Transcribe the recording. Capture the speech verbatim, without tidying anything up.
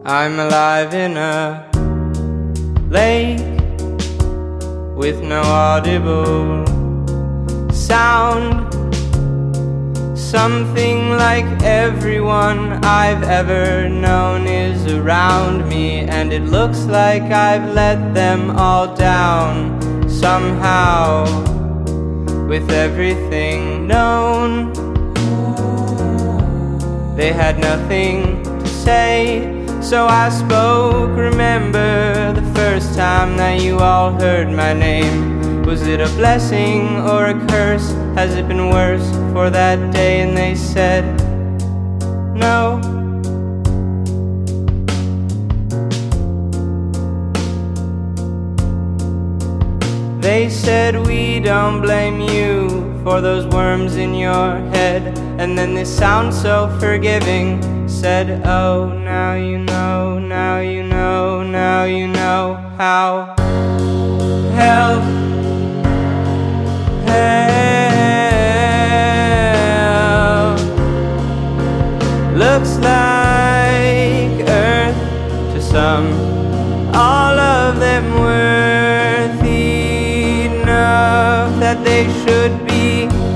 I'm alive in a lake with no audible sound. Something like everyone I've ever known is around me, and it looks like I've let them all down somehow. With everything known, they had nothing to say, so I spoke. Remember the first time that you all heard my name? Was it a blessing or a curse? Has it been worse for that day? And they said no. They said we don't blame you for those worms in your head. And then this sound so forgiving said, oh, now you know, now you know, now you know how hell, hell looks like earth to some, all of them worth enough that they should be